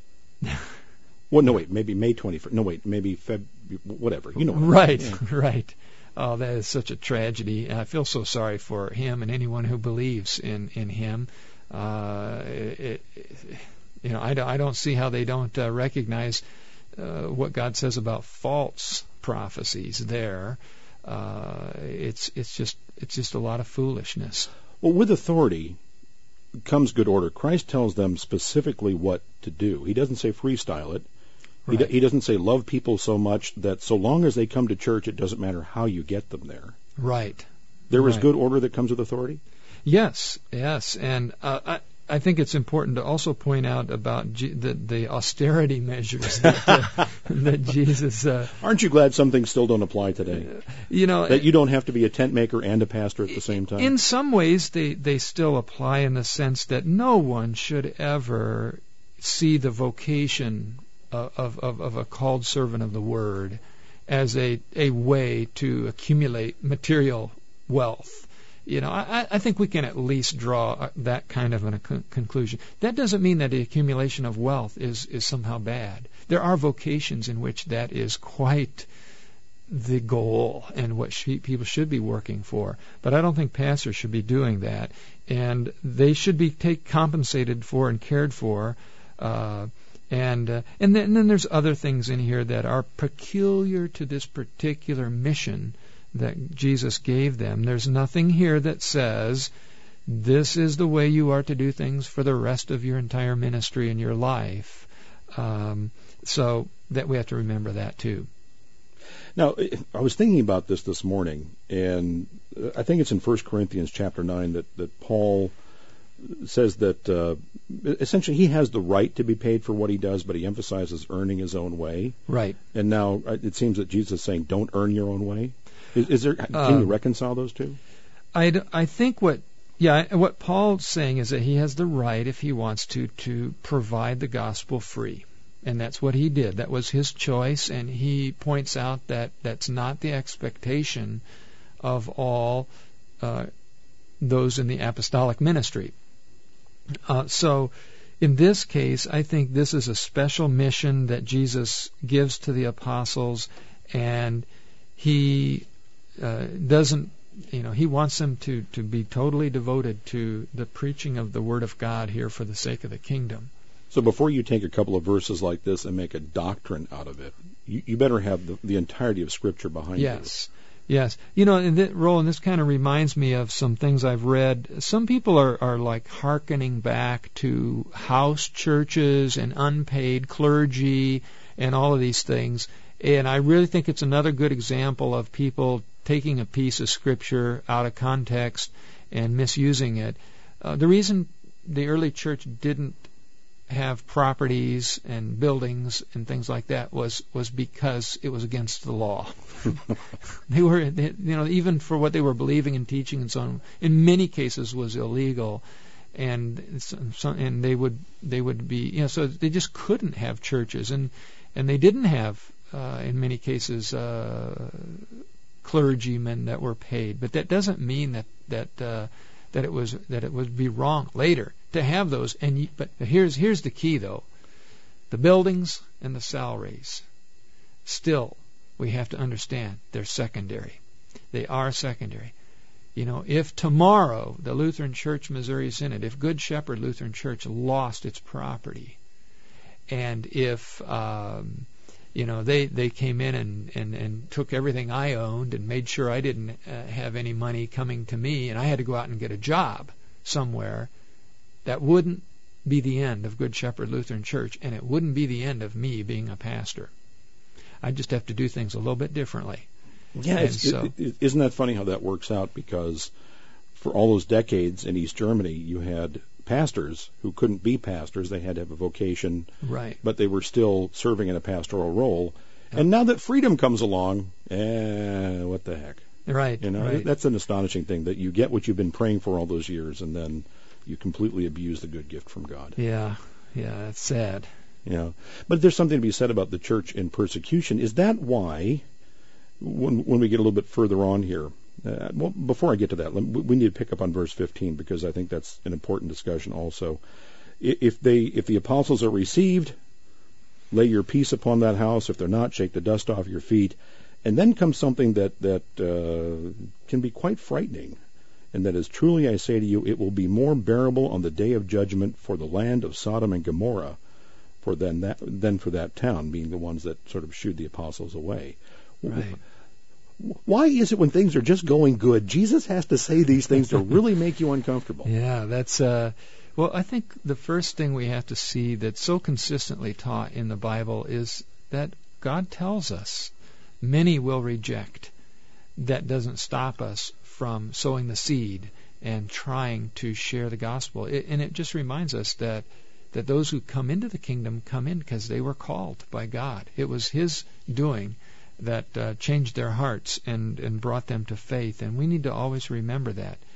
Well, no, wait, maybe May twenty-first. No, wait, maybe Feb, whatever. You know what Right, yeah. right. Oh, that is such a tragedy. And I feel so sorry for him and anyone who believes in, in him. Uh, it, it, you know, I don't, I don't see how they don't uh, recognize uh, what God says about false prophecies there. Uh, it's it's just it's just a lot of foolishness. Well, with authority comes good order. Christ tells them specifically what to do. He doesn't say freestyle it. Right. He, he doesn't say love people so much that so long as they come to church, it doesn't matter how you get them there. Right. There is right. good order that comes with authority? Yes, yes. And uh, I, I think it's important to also point out about G- the, the austerity measures that, uh, that Jesus... Uh, Aren't you glad some things still don't apply today? You know, that you don't have to be a tent maker and a pastor at the same time? In some ways, they, they still apply in the sense that no one should ever see the vocation of, of, of a called servant of the Word as a, a way to accumulate material wealth. You know, I, I think we can at least draw that kind of a con- conclusion. That doesn't mean that the accumulation of wealth is, is somehow bad. There are vocations in which that is quite the goal and what she, people should be working for. But I don't think pastors should be doing that. And they should be take compensated for and cared for. Uh, and uh, and, then, and then there's other things in here that are peculiar to this particular mission that Jesus gave them. There's nothing here that says this is the way you are to do things for the rest of your entire ministry and your life. Um, so that we have to remember that too. Now, I was thinking about this this morning, and I think it's in First Corinthians chapter nine that, that Paul says that uh, essentially he has the right to be paid for what he does, but he emphasizes earning his own way. Right. And now it seems that Jesus is saying, don't earn your own way. Is, is there? Can um, you reconcile those two? I, I think what yeah what Paul's saying is that he has the right, if he wants to, to provide the gospel free. And that's what he did. That was his choice, and he points out that that's not the expectation of all uh, those in the apostolic ministry. Uh, so in this case, I think this is a special mission that Jesus gives to the apostles, and he uh, doesn't, you know, he wants them to, to be totally devoted to the preaching of the Word of God here for the sake of the kingdom. So before you take a couple of verses like this and make a doctrine out of it, you, you better have the, the entirety of Scripture behind you. Yes, yes. You know, in this, Roland, this kind of reminds me of some things I've read. Some people are, are like hearkening back to house churches and unpaid clergy and all of these things. And I really think it's another good example of people taking a piece of Scripture out of context and misusing it. Uh, the reason the early church didn't have properties and buildings and things like that was was because it was against the law. They were, they, you know, even for what they were believing and teaching and so on, in many cases was illegal, and some, and they would they would be, you know, so they just couldn't have churches, and and they didn't have uh, in many cases uh, clergymen that were paid. But that doesn't mean that that uh, that it was that it would be wrong later to have those. And but here's here's the key though: the buildings and the salaries. Still, we have to understand they're secondary. They are secondary. You know, if tomorrow the Lutheran Church Missouri Synod, if Good Shepherd Lutheran Church lost its property, and if um, you know they they came in and, and, and took everything I owned and made sure I didn't uh, have any money coming to me, and I had to go out and get a job somewhere, that wouldn't be the end of Good Shepherd Lutheran Church, and it wouldn't be the end of me being a pastor. I just have to do things a little bit differently. Yeah, it's, so, it, it, isn't that funny how that works out? Because for all those decades in East Germany, you had pastors who couldn't be pastors. They had to have a vocation, right? But they were still serving in a pastoral role. Yep. And now that freedom comes along, eh, what the heck? Right. You know, right. That's an astonishing thing, that you get what you've been praying for all those years, and then you completely abuse the good gift from God. Yeah, yeah, that's sad. Yeah, but there's something to be said about the church in persecution. Is that why, when when we get a little bit further on here, uh, well, before I get to that, we need to pick up on verse fifteen, because I think that's an important discussion also. If they, if the apostles are received, lay your peace upon that house. If they're not, shake the dust off your feet. And then comes something that that uh, can be quite frightening. And that is, truly I say to you, it will be more bearable on the day of judgment for the land of Sodom and Gomorrah for than that than for that town, being the ones that sort of shooed the apostles away. Right. Why is it when things are just going good, Jesus has to say these things to really make you uncomfortable? Yeah, that's uh well, I think the first thing we have to see that's so consistently taught in the Bible is that God tells us many will reject. That doesn't stop us from sowing the seed and trying to share the gospel. It, and it just reminds us that that those who come into the kingdom come in because they were called by God. It was His doing that uh, changed their hearts and, and brought them to faith. And we need to always remember that.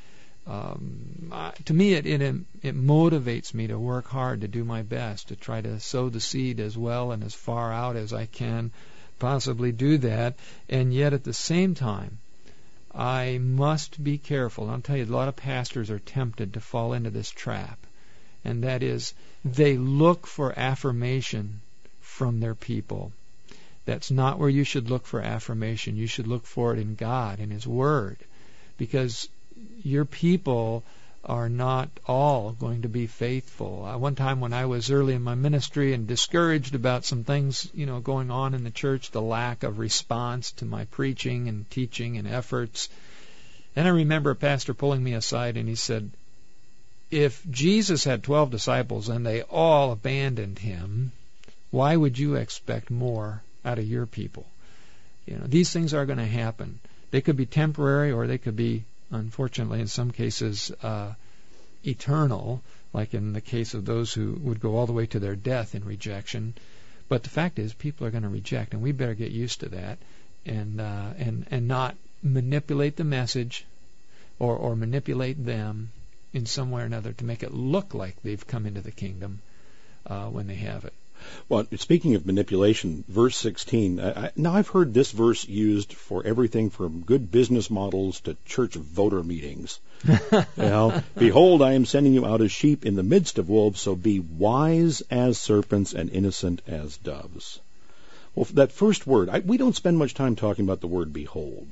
um, I, to me, it, it it motivates me to work hard, to do my best, to try to sow the seed as well and as far out as I can possibly do that. And yet, at the same time, I must be careful. I'll tell you, a lot of pastors are tempted to fall into this trap, and that is they look for affirmation from their people. That's not where you should look for affirmation. You should look for it in God, in His Word, because your people are not all going to be faithful. Uh, one time when I was early in my ministry and discouraged about some things, you know, going on in the church, the lack of response to my preaching and teaching and efforts, and I remember a pastor pulling me aside and he said, if Jesus had twelve disciples and they all abandoned Him, why would you expect more out of your people? You know, these things are going to happen. They could be temporary, or they could be, unfortunately, in some cases, uh, eternal, like in the case of those who would go all the way to their death in rejection. But the fact is, people are going to reject, and we better get used to that, and uh, and and not manipulate the message, or or manipulate them in some way or another to make it look like they've come into the kingdom uh, when they haven't. Well, speaking of manipulation, verse sixteen, I, I, now I've heard this verse used for everything from good business models to church voter meetings. You know, behold, I am sending you out as sheep in the midst of wolves, so be wise as serpents and innocent as doves. Well, that first word, I, we don't spend much time talking about the word behold.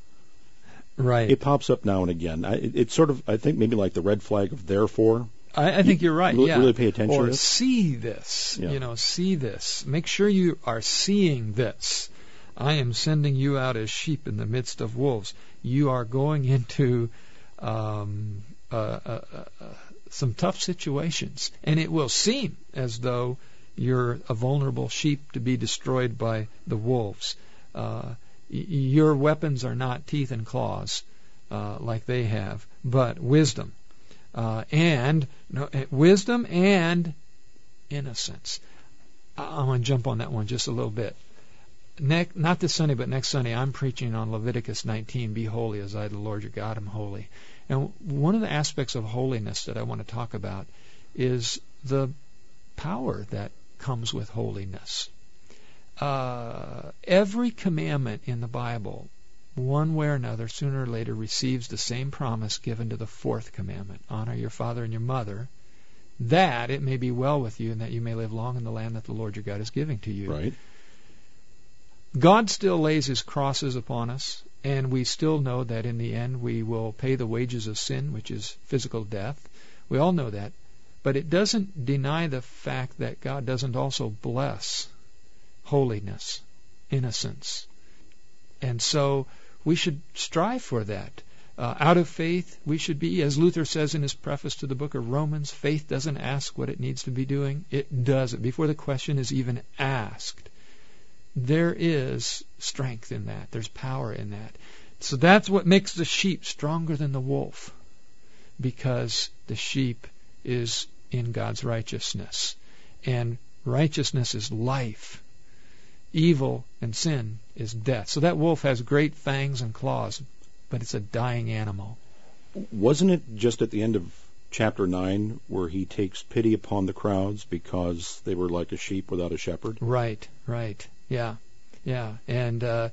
Right. It pops up now and again. I, it, it's sort of, I think, maybe like the red flag of therefore. I, I think you're right. Really, yeah. really pay attention or to this. see this. Yeah. You know, see this. Make sure you are seeing this. I am sending you out as sheep in the midst of wolves. You are going into um, uh, uh, uh, some tough situations, and it will seem as though you're a vulnerable sheep to be destroyed by the wolves. Uh, y- your weapons are not teeth and claws uh, like they have, but wisdom. Uh, and no, wisdom and innocence. I'm going to jump on that one just a little bit. Next, not this Sunday, but next Sunday, I'm preaching on Leviticus nineteen, be holy as I, the Lord your God, am holy. And one of the aspects of holiness that I want to talk about is the power that comes with holiness. Uh, every commandment in the Bible, one way or another, sooner or later, receives the same promise given to the fourth commandment. Honor your father and your mother, that it may be well with you and that you may live long in the land that the Lord your God is giving to you. Right. God still lays His crosses upon us, and we still know that in the end we will pay the wages of sin, which is physical death. We all know that. But it doesn't deny the fact that God doesn't also bless holiness, innocence. And so we should strive for that. Uh, out of faith, we should be, as Luther says in his preface to the book of Romans, faith doesn't ask what it needs to be doing. It does it before the question is even asked. There is strength in that. There's power in that. So that's what makes the sheep stronger than the wolf, because the sheep is in God's righteousness. And righteousness is life. Evil and sin is death. So that wolf has great fangs and claws, but it's a dying animal. Wasn't it just at the end of chapter nine where he takes pity upon the crowds because they were like a sheep without a shepherd? Right, right. Yeah, yeah. And uh,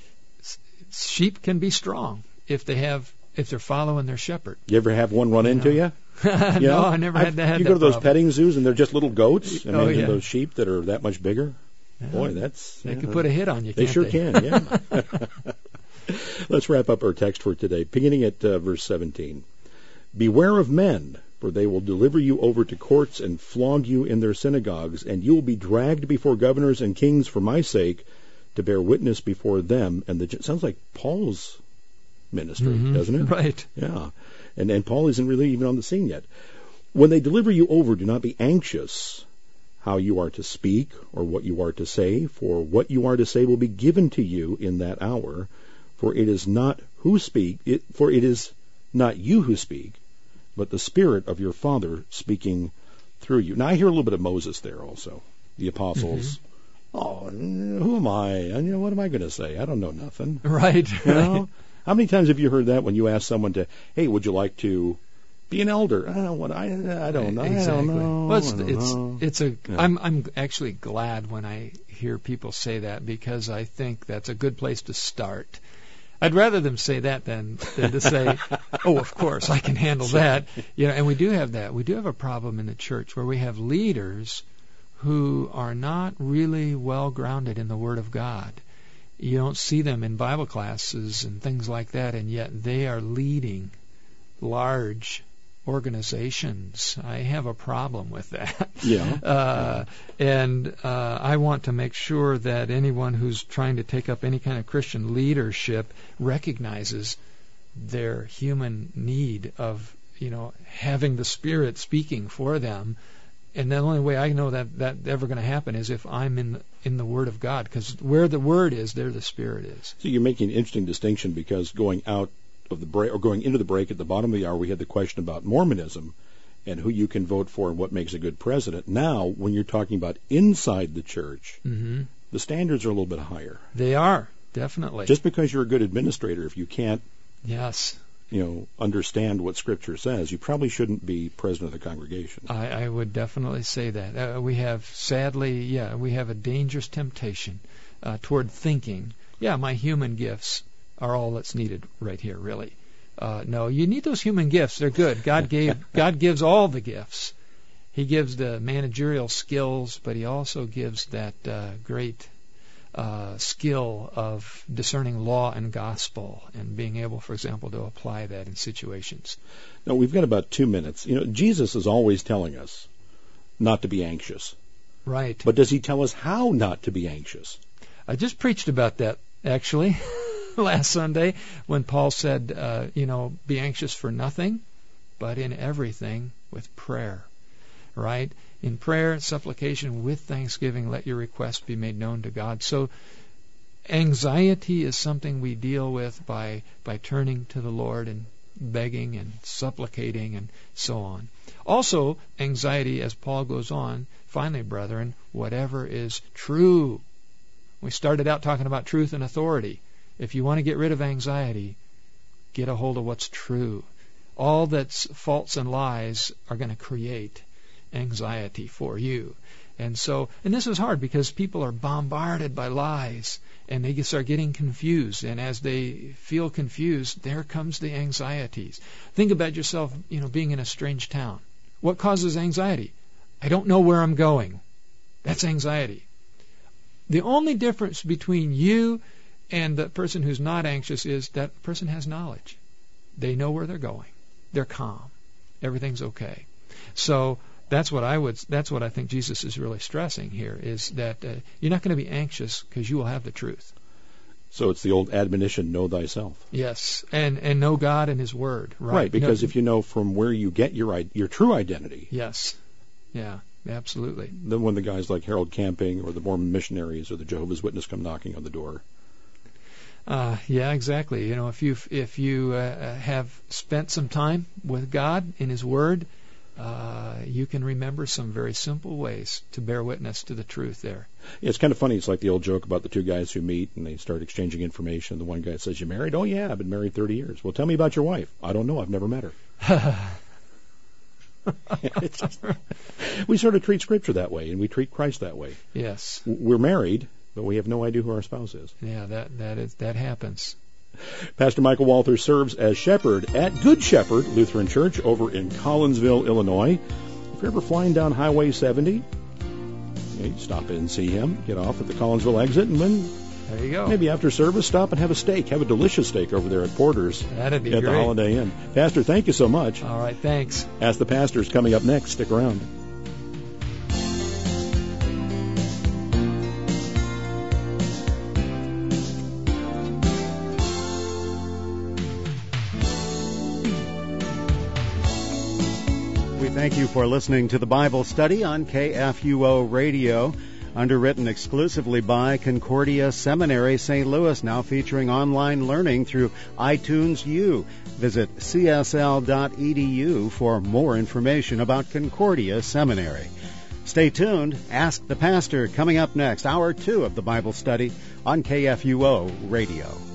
sheep can be strong if they have if they're following their shepherd. You ever have one run you into know? you? no, you know? I never had that. You that go to those problem. petting zoos and they're just little goats. I oh, mean, yeah. those sheep that are that much bigger. Yeah. Boy, that's they yeah, can put a hit on you. They can't sure they? can. Yeah. Let's wrap up our text for today, beginning at uh, verse seventeen. Beware of men, for they will deliver you over to courts and flog you in their synagogues, and you will be dragged before governors and kings for my sake, to bear witness before them. And the sounds like Paul's ministry, mm-hmm. doesn't it? Right. Yeah. And and Paul isn't really even on the scene yet. When they deliver you over, do not be anxious how you are to speak or what you are to say, for what you are to say will be given to you in that hour. For it is not who speak, it, for it is not you who speak, but the Spirit of your Father speaking through you. Now I hear a little bit of Moses there also, the apostles. Mm-hmm. Oh, who am I? And you know, what am I going to say? I don't know nothing. Right. You know? How many times have you heard that when you ask someone to, hey, would you like to be an elder? I don't, what, I, I don't know. Exactly. I don't know. Well, it's, I don't it's, know. it's a, Yeah. I'm, I'm actually glad when I hear people say that, because I think that's a good place to start. I'd rather them say that than, than to say, oh, of course, I can handle that. You know, and we do have that. We do have a problem in the church where we have leaders who are not really well grounded in the Word of God. You don't see them in Bible classes and things like that, and yet they are leading large organizations. I have a problem with that. Yeah. Uh, and uh, I want to make sure that anyone who's trying to take up any kind of Christian leadership recognizes their human need of, you know, having the Spirit speaking for them. And the only way I know that that's ever going to happen is if I'm in the, in the Word of God, because where the Word is, there the Spirit is. So you're making an interesting distinction, because going out of the break, or going into the break at the bottom of the hour, we had the question about Mormonism and who you can vote for and what makes a good president. Now, when you're talking about inside the church, Mm-hmm. the standards are a little bit higher. They are, definitely. Just because you're a good administrator, if you can't, yes. you know, understand what Scripture says, you probably shouldn't be president of the congregation. I, I would definitely say that. Uh, we have, sadly, yeah, we have a dangerous temptation uh, toward thinking, yeah, my human gifts are all that's needed right here, really. Uh, no, you need those human gifts. They're good. God gave. God gives all the gifts. He gives the managerial skills, but He also gives that uh, great uh, skill of discerning law and gospel and being able, for example, to apply that in situations. Now, we've got about two minutes. You know, Jesus is always telling us not to be anxious. Right. But does He tell us how not to be anxious? I just preached about that, actually, last Sunday, when Paul said, uh, you know, be anxious for nothing, but in everything with prayer. Right? In prayer, supplication, with thanksgiving, let your requests be made known to God. So anxiety is something we deal with by by turning to the Lord and begging and supplicating and so on. Also, anxiety, as Paul goes on, finally, brethren, whatever is true. We started out talking about truth and authority. If you want to get rid of anxiety, get a hold of what's true. All that's false and lies are going to create anxiety for you. And so, and this is hard because people are bombarded by lies and they start getting confused. And as they feel confused, there comes the anxieties. Think about yourself, you know, being in a strange town. What causes anxiety? I don't know where I'm going. That's anxiety. The only difference between you and the person who's not anxious is that person has knowledge. They know where they're going. They're calm. Everything's okay. So that's what I would. That's what I think Jesus is really stressing here, is that uh, you're not going to be anxious because you will have the truth. So it's the old admonition, know thyself. Yes, and and know God and His Word. Right, Right, because no, if you know from where you get your your true identity. Yes, yeah, absolutely. Then when the guys like Harold Camping or the Mormon missionaries or the Jehovah's Witness come knocking on the door. Uh, yeah, exactly. You know, if you if you uh, have spent some time with God in His Word, uh, you can remember some very simple ways to bear witness to the truth there. Yeah, it's kind of funny. It's like the old joke about the two guys who meet and they start exchanging information. The one guy says, "You married?" "Oh yeah, I've been married thirty years." "Well, tell me about your wife." "I don't know. I've never met her." It's just, we sort of treat Scripture that way, and we treat Christ that way. Yes. We're married, but we have no idea who our spouse is. Yeah, that that is that happens. Pastor Michael Walther serves as shepherd at Good Shepherd Lutheran Church over in Collinsville, Illinois. If you're ever flying down Highway seventy, okay, stop in and see him. Get off at the Collinsville exit, and then there you go. Maybe after service, stop and have a steak. Have a delicious steak over there at Porter's. That'd be at great. the Holiday Inn. Pastor, thank you so much. All right, thanks. Ask the Pastor's coming up next. Stick around. We thank you for listening to the Bible study on K F U O Radio, underwritten exclusively by Concordia Seminary, Saint Louis, now featuring online learning through iTunes U. Visit c s l dot e d u for more information about Concordia Seminary. Stay tuned. Ask the Pastor coming up next, hour two of the Bible study on K F U O Radio.